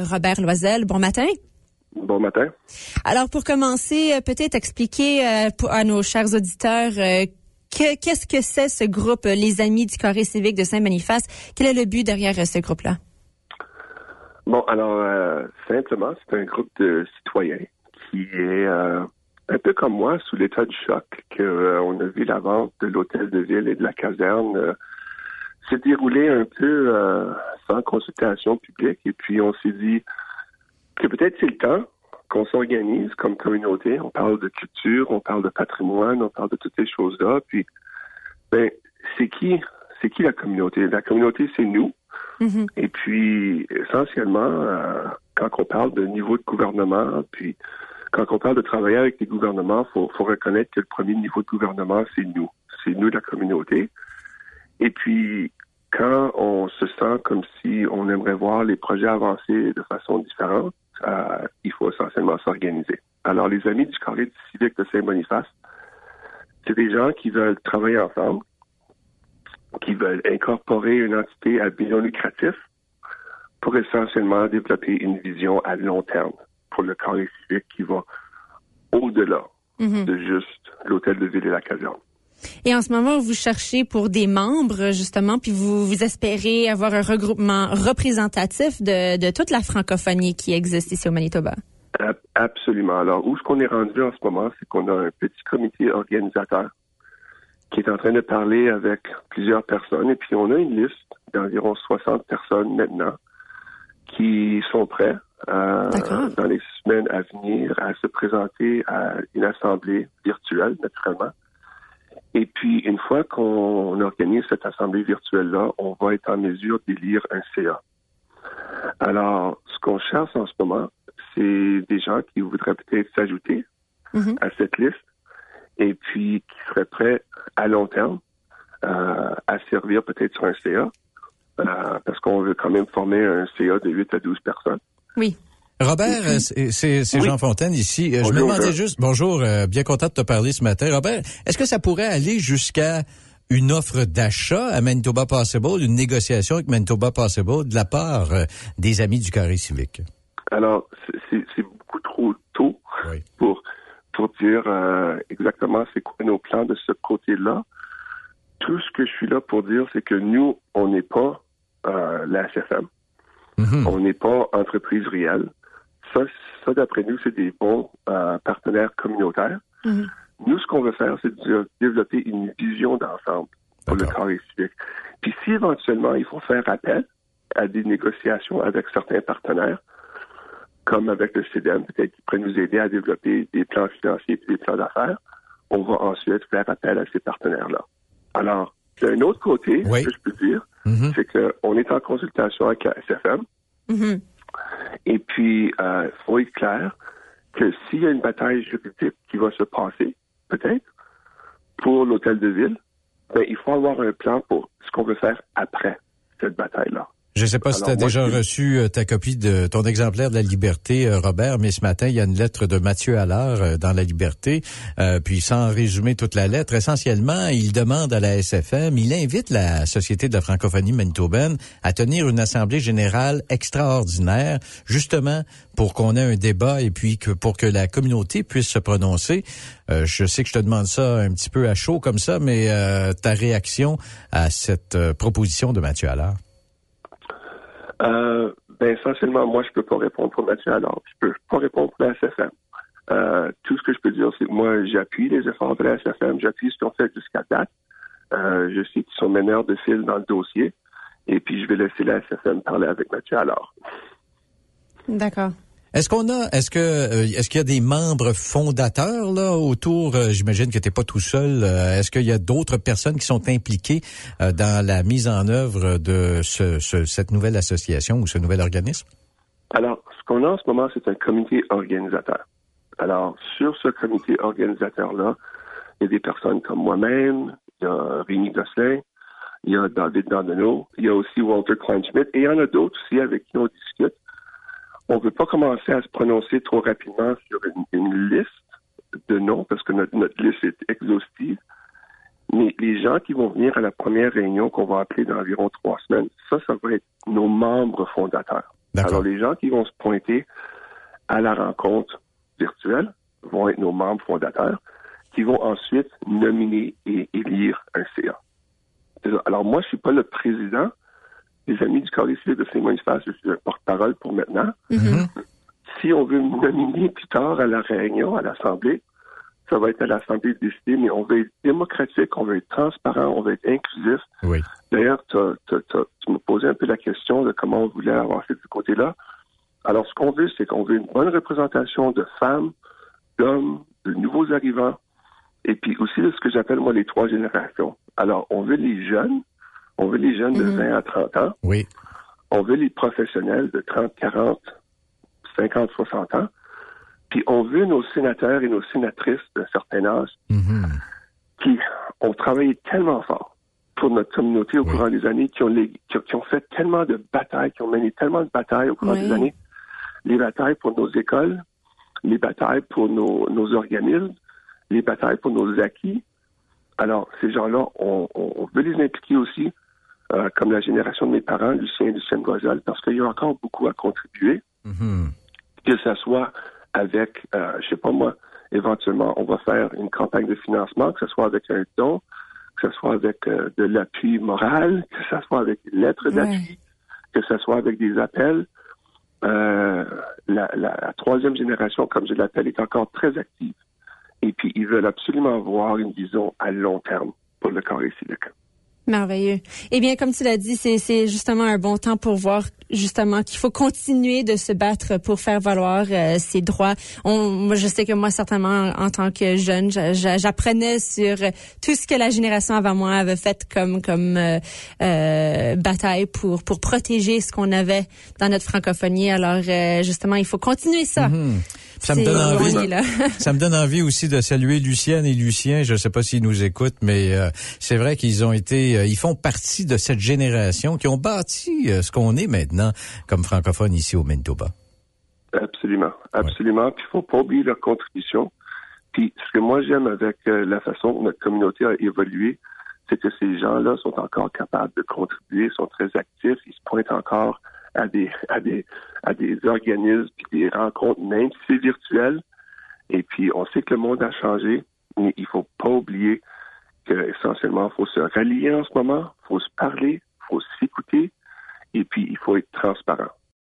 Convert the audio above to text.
Robert Loisel, bon matin. Bon matin. Alors, pour commencer, peut-être expliquer à nos chers auditeurs qu'est-ce que c'est ce groupe, les Amis du Carré civique de Saint-Boniface. Quel est le but derrière ce groupe-là? Bon, alors, simplement, c'est un groupe de citoyens qui est un peu comme moi, sous l'état du choc, qu'on a vu la vente de l'hôtel de ville et de la caserne s'est déroulée un peu sans consultation publique. Et puis, on s'est dit que peut-être c'est le temps qu'on s'organise comme communauté. On parle de culture, on parle de patrimoine, on parle de toutes ces choses-là. Puis, c'est qui la communauté? La communauté, c'est nous. Mm-hmm. Et puis, essentiellement, quand on parle de niveau de gouvernement, puis quand on parle de travailler avec les gouvernements, faut reconnaître que le premier niveau de gouvernement, c'est nous. C'est nous, la communauté. Et puis, quand on se sent comme si on aimerait voir les projets avancer de façon différente, il faut essentiellement s'organiser. Alors, les Amis du Carré civique de Saint-Boniface, c'est des gens qui veulent travailler ensemble, qui veulent incorporer une entité à but non lucratif pour essentiellement développer une vision à long terme pour le Carré civique qui va au-delà de juste l'hôtel de ville et la caserne. Et en ce moment, vous cherchez pour des membres, justement, puis vous espérez avoir un regroupement représentatif de toute la francophonie qui existe ici au Manitoba. Absolument. Alors, où est-ce qu'on est rendu en ce moment, c'est qu'on a un petit comité organisateur qui est en train de parler avec plusieurs personnes. Et puis, on a une liste d'environ 60 personnes maintenant qui sont prêts dans les semaines à venir à se présenter à une assemblée virtuelle, naturellement. Et puis, une fois qu'on organise cette assemblée virtuelle-là, on va être en mesure d'élire un CA. Alors, ce qu'on cherche en ce moment, c'est des gens qui voudraient peut-être s'ajouter à cette liste et puis qui seraient prêts à long terme à servir peut-être sur un CA parce qu'on veut quand même former un CA de 8 à 12 personnes. Oui. Robert, c'est Jean Fontaine ici. Bonjour, je me demandais juste, bonjour, bien content de te parler ce matin. Robert, est-ce que ça pourrait aller jusqu'à une offre d'achat à Manitoba Possible, une négociation avec Manitoba Possible de la part des Amis du Carré civique? Alors, c'est beaucoup trop tôt pour dire exactement c'est quoi nos plans de ce côté-là. Tout ce que je suis là pour dire, c'est que nous, on n'est pas la SFM. On n'est pas entreprise réelle. Ça, d'après nous, c'est des bons partenaires communautaires. Nous, ce qu'on veut faire, c'est de développer une vision d'ensemble pour le Carré civique. Puis si éventuellement, il faut faire appel à des négociations avec certains partenaires, comme avec le CDM, peut-être qu'ils pourraient nous aider à développer des plans financiers et des plans d'affaires, on va ensuite faire appel à ces partenaires-là. Alors, d'un autre côté, ce que je peux dire, c'est qu'on est en consultation avec la SFM. Et puis, il faut être clair que s'il y a une bataille juridique qui va se passer, peut-être, pour l'hôtel de ville, il faut avoir un plan pour ce qu'on veut faire après cette bataille-là. Je ne sais pas si tu as déjà reçu ta copie de ton exemplaire de La Liberté, Robert, mais ce matin, il y a une lettre de Mathieu Allard dans La Liberté. Puis sans résumer toute la lettre, essentiellement, il demande à la SFM, il invite la Société de la francophonie manitobaine à tenir une assemblée générale extraordinaire, justement pour qu'on ait un débat et puis pour que la communauté puisse se prononcer. Je sais que je te demande ça un petit peu à chaud comme ça, mais ta réaction à cette proposition de Mathieu Allard? Essentiellement, moi, je peux pas répondre pour Mathieu Allard. Je peux pas répondre pour la SFM. Tout ce que je peux dire, c'est que moi, j'appuie les efforts de la SFM, j'appuie ce qu'ils ont fait jusqu'à date. Je sais qu'ils sont meneurs de fil dans le dossier. Et puis, je vais laisser la SFM parler avec Mathieu Allard. D'accord. Est-ce qu'il y a des membres fondateurs là autour? J'imagine que t'es pas tout seul. Est-ce qu'il y a d'autres personnes qui sont impliquées dans la mise en œuvre de cette nouvelle association ou ce nouvel organisme? Alors, ce qu'on a en ce moment, c'est un comité organisateur. Alors, sur ce comité organisateur-là, il y a des personnes comme moi-même, il y a Rémi Gosselin, il y a David Dandonneau, il y a aussi Walter Kleinschmidt, et il y en a d'autres aussi avec qui on discute. On ne veut pas commencer à se prononcer trop rapidement sur une liste de noms, parce que notre liste est exhaustive. Mais les gens qui vont venir à la première réunion qu'on va appeler dans environ 3 semaines, ça va être nos membres fondateurs. D'accord. Alors, les gens qui vont se pointer à la rencontre virtuelle vont être nos membres fondateurs qui vont ensuite nominer et élire un CA. Alors, moi, je suis pas le président des Amis du Carré civique de Saint-Boniface. Je suis un porte-parole pour maintenant. Mm-hmm. Si on veut me nominer plus tard à la réunion, à l'Assemblée, ça va être à l'Assemblée de décider, mais on veut être démocratique, on veut être transparent, on veut être inclusif. Oui. D'ailleurs, tu me posais un peu la question de comment on voulait avancer de ce côté-là. Alors, ce qu'on veut, c'est qu'on veut une bonne représentation de femmes, d'hommes, de nouveaux arrivants, et puis aussi de ce que j'appelle, moi, les 3 générations. Alors, on veut les jeunes de 20 à 30 ans. Oui. On veut les professionnels de 30, 40, 50, 60 ans. Puis on veut nos sénateurs et nos sénatrices d'un certain âge qui ont travaillé tellement fort pour notre communauté au courant des années, qui ont fait tellement de batailles, qui ont mené tellement de batailles au courant des années. Les batailles pour nos écoles, les batailles pour nos organismes, les batailles pour nos acquis. Alors, ces gens-là, on veut les impliquer aussi, comme la génération de mes parents, Lucien et Lucienne Boisel, parce qu'il y a encore beaucoup à contribuer, que ce soit avec, je sais pas moi, éventuellement, on va faire une campagne de financement, que ce soit avec un don, que ce soit avec de l'appui moral, que ce soit avec une lettre d'appui, que ce soit avec des appels. La 3e génération, comme je l'appelle, est encore très active. Et puis, ils veulent absolument avoir une vision à long terme pour le Carré civique. Merveilleux. Eh bien, comme tu l'as dit, c'est justement un bon temps pour voir justement qu'il faut continuer de se battre pour faire valoir ses droits. Moi, je sais que moi, certainement, en tant que jeune, j'apprenais sur tout ce que la génération avant moi avait fait comme bataille pour protéger ce qu'on avait dans notre francophonie. Alors, justement, il faut continuer ça. Ça me donne envie. Ça me donne envie aussi de saluer Lucienne et Lucien. Je ne sais pas s'ils nous écoutent, mais c'est vrai qu'ils ont été, ils font partie de cette génération qui ont bâti ce qu'on est maintenant comme francophone ici au Manitoba. Absolument. Puis il faut pas oublier leur contribution. Puis ce que moi j'aime avec la façon dont notre communauté a évolué, c'est que ces gens-là sont encore capables de contribuer, sont très actifs, ils se pointent encore à des organismes puis des rencontres, même si c'est virtuel. Et puis, on sait que le monde a changé, mais il faut pas oublier que essentiellement, il faut se rallier en ce moment, il faut se parler, il faut s'écouter, et puis il faut être transparent.